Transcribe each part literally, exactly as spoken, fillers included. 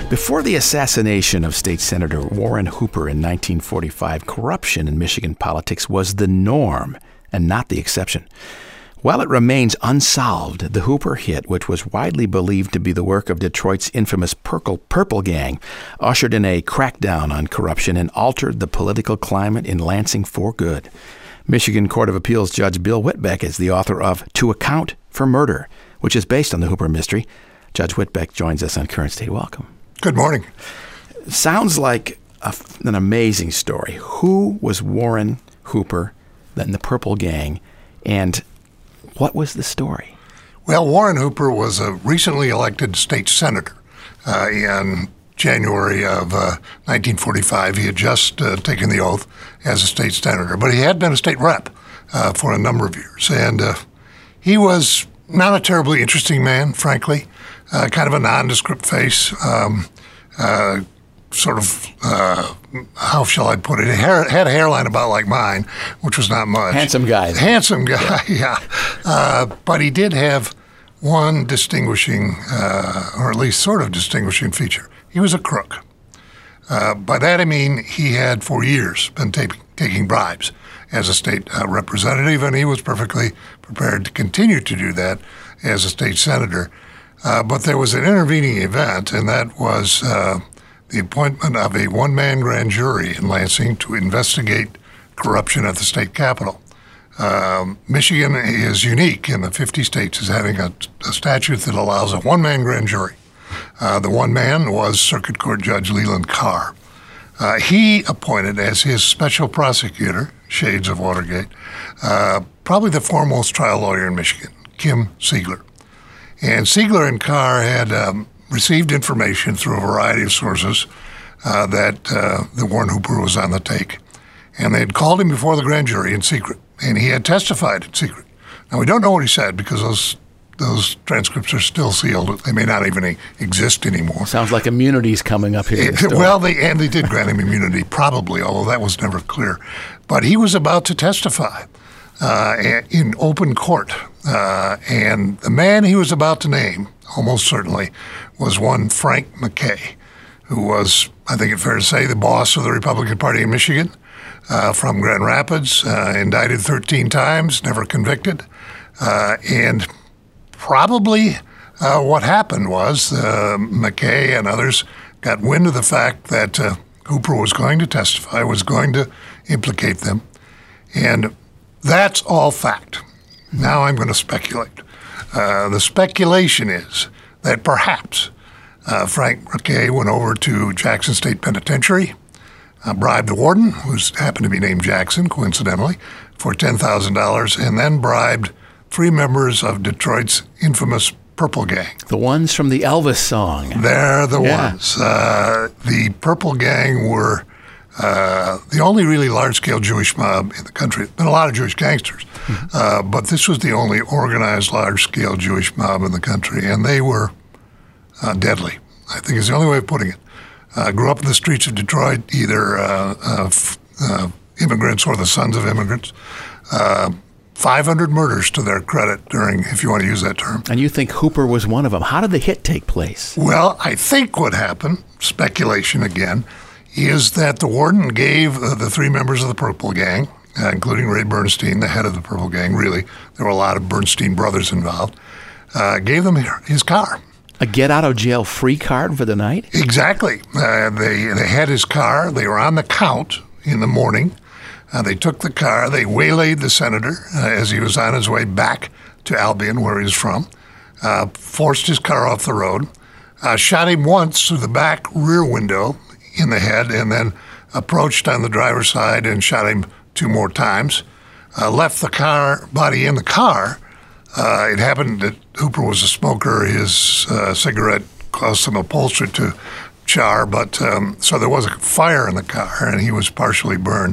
Before the assassination of State Senator Warren Hooper in nineteen forty-five, corruption in Michigan politics was the norm and not the exception. While it remains unsolved, the Hooper hit, which was widely believed to be the work of Detroit's infamous Purple, Purple Gang, ushered in a crackdown on corruption and altered the political climate in Lansing for good. Michigan Court of Appeals Judge Bill Whitbeck is the author of To Account for Murder, which is based on the Hooper mystery. Judge Whitbeck joins us on Current State. Welcome. Good morning. Sounds like a, an amazing story. Who was Warren Hooper, then the Purple Gang, and what was the story? Well, Warren Hooper was a recently elected state senator. Uh, in January of uh, nineteen forty-five, he had just uh, taken the oath as a state senator, but he had been a state rep uh, for a number of years. And uh, he was not a terribly interesting man, frankly, uh, kind of a nondescript face, um, uh, sort of, uh, how shall I put it, he had a hairline about like mine, which was not much. Handsome guy. Handsome guy, yeah. Uh, but he did have one distinguishing, uh, or at least sort of distinguishing feature. He was a crook. Uh, by that I mean he had for years been ta- taking bribes as a state uh, representative, and he was perfectly prepared to continue to do that as a state senator. Uh, but there was an intervening event, and that was uh, the appointment of a one-man grand jury in Lansing to investigate corruption at the state capitol. Um, Michigan is unique in the fifty states as having a, a statute that allows a one-man grand jury. Uh, the one man was Circuit Court Judge Leland Carr. Uh, he appointed as his special prosecutor, shades of Watergate, uh, probably the foremost trial lawyer in Michigan, Kim Siegler. And Siegler and Carr had um, received information through a variety of sources uh, that uh, the Warren Hooper was on the take. And they had called him before the grand jury in secret, and he had testified in secret. Now, we don't know what he said because those those transcripts are still sealed. They may not even exist anymore. Sounds like immunity's coming up here. It, well, they, and they did grant him immunity, probably, although that was never clear. But he was about to testify uh, in open court. Uh, and the man he was about to name, almost certainly, was one Frank McKay, who was, I think it's fair to say, the boss of the Republican Party in Michigan, uh, from Grand Rapids, uh, indicted thirteen times, never convicted. Uh, and probably uh, what happened was uh, McKay and others got wind of the fact that uh, Hooper was going to testify, was going to implicate them. And that's all fact. Now I'm going to speculate. Uh, the speculation is that perhaps uh, Frank McKay went over to Jackson State Penitentiary, uh, bribed the warden, who happened to be named Jackson, coincidentally, for ten thousand dollars, and then bribed three members of Detroit's infamous Purple Gang. The ones from the Elvis song. They're the yeah. ones. Uh, the Purple Gang were uh, the only really large-scale Jewish mob in the country. There's been a lot of Jewish gangsters, mm-hmm. uh, but this was the only organized large-scale Jewish mob in the country, and they were uh, deadly, I think is the only way of putting it. Uh, grew up in the streets of Detroit, either uh, uh, f- uh, immigrants or the sons of immigrants. Uh, five hundred murders to their credit during, if you want to use that term. And you think Hooper was one of them. How did the hit take place? Well, I think what happened, speculation again, is that the warden gave uh, the three members of the Purple Gang, uh, including Ray Bernstein, the head of the Purple Gang, really, there were a lot of Bernstein brothers involved, uh, gave them his car. A get-out-of-jail-free card for the night? Exactly. Uh, they, they had his car. They were on the count in the morning. Uh, they took the car, they waylaid the senator uh, as he was on his way back to Albion, where he was from, uh, forced his car off the road, uh, shot him once through the back rear window in the head, and then approached on the driver's side and shot him two more times, uh, left the car body in the car. Uh, it happened that Hooper was a smoker. His uh, cigarette caused some upholstery to char, but um, so there was a fire in the car, and he was partially burned.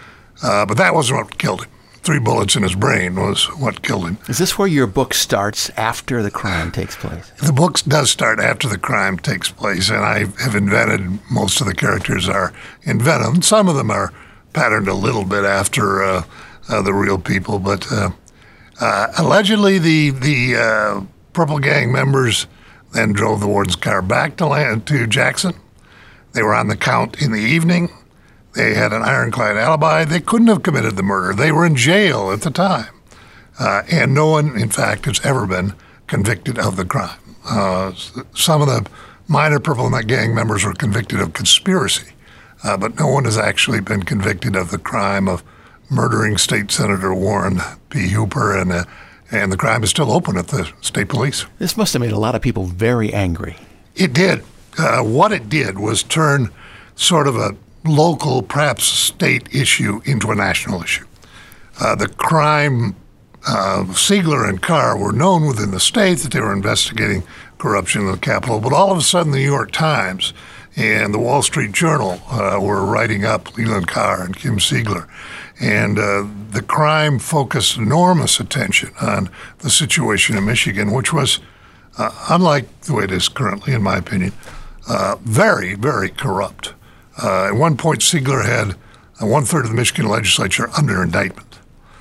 Uh, but that wasn't what killed him. Three bullets in his brain was what killed him. Is this where your book starts after the crime takes place? The book does start after the crime takes place, and I have invented, most of the characters are invented. Some of them are patterned a little bit after uh, uh, the real people, but uh, uh, allegedly the, the uh, Purple Gang members, then drove the warden's car back to, land, to Jackson. They were on the count in the evening. They had an ironclad alibi. They couldn't have committed the murder. They were in jail at the time. Uh, and no one, in fact, has ever been convicted of the crime. Uh, some of the minor Purple Neck Gang members were convicted of conspiracy, uh, but no one has actually been convicted of the crime of murdering State Senator Warren P. Hooper, and uh, and the crime is still open at the state police. This must have made a lot of people very angry. It did. Uh, what it did was turn sort of a local, perhaps state issue into a national issue. Uh, the crime, uh, Siegler and Carr were known within the state that they were investigating corruption in the Capitol, but all of a sudden the New York Times and the Wall Street Journal uh, were writing up Leland Carr and Kim Siegler. And uh, the crime focused enormous attention on the situation in Michigan, which was, uh, unlike the way it is currently, in my opinion, uh, very, very corrupt. Uh, at one point, Siegler had uh, one-third of the Michigan legislature under indictment.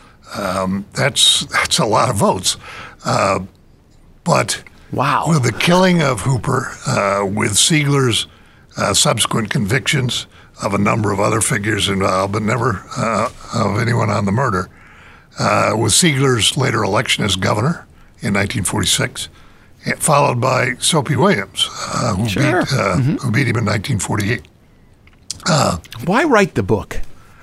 Um, that's that's a lot of votes. Uh, but wow. With the killing of Hooper, uh, with Siegler's uh, subsequent convictions of a number of other figures involved, but never uh, of anyone on the murder, uh, with Siegler's later election as governor in nineteen forty-six, followed by Soapy Williams, uh, who, sure. beat, uh, mm-hmm. who beat him in nineteen forty-eight. Uh, Why write the book?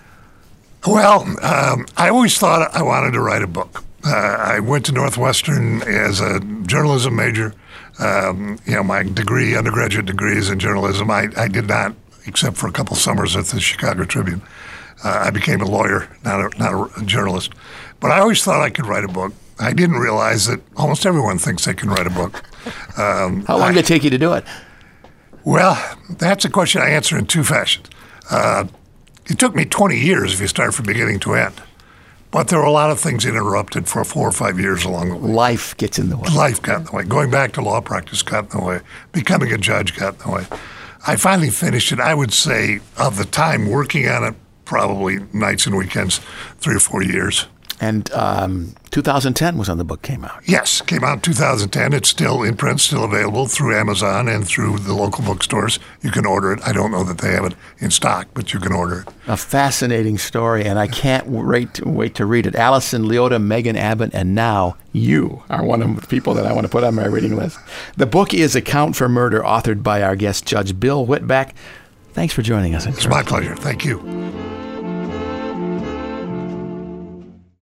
Well, um, I always thought I wanted to write a book. Uh, I went to Northwestern as a journalism major. Um, you know, my degree, undergraduate degree is in journalism. I, I did not, except for a couple summers at the Chicago Tribune. Uh, I became a lawyer, not a, not a journalist. But I always thought I could write a book. I didn't realize that almost everyone thinks they can write a book. Um, How long I, did it take you to do it? Well, that's a question I answer in two fashions. Uh, it took me twenty years if you start from beginning to end. But there were a lot of things interrupted for four or five years along the way. Life gets in the way. Life got in the way. Going back to law practice got in the way. Becoming a judge got in the way. I finally finished it, I would say, of the time working on it, probably nights and weekends, three or four years. And um, two thousand ten was when the book came out. Yes, came out in two thousand ten. It's still in print, still available through Amazon and through the local bookstores. You can order it. I don't know that they have it in stock, but you can order it. A fascinating story, and I can't wait to, wait to read it. Allison Leota, Megan Abbott, and now you are one of the people that I want to put on my reading list. The book is Account for Murder, authored by our guest, Judge Bill Whitback. Thanks for joining us. It's my pleasure. Thank you.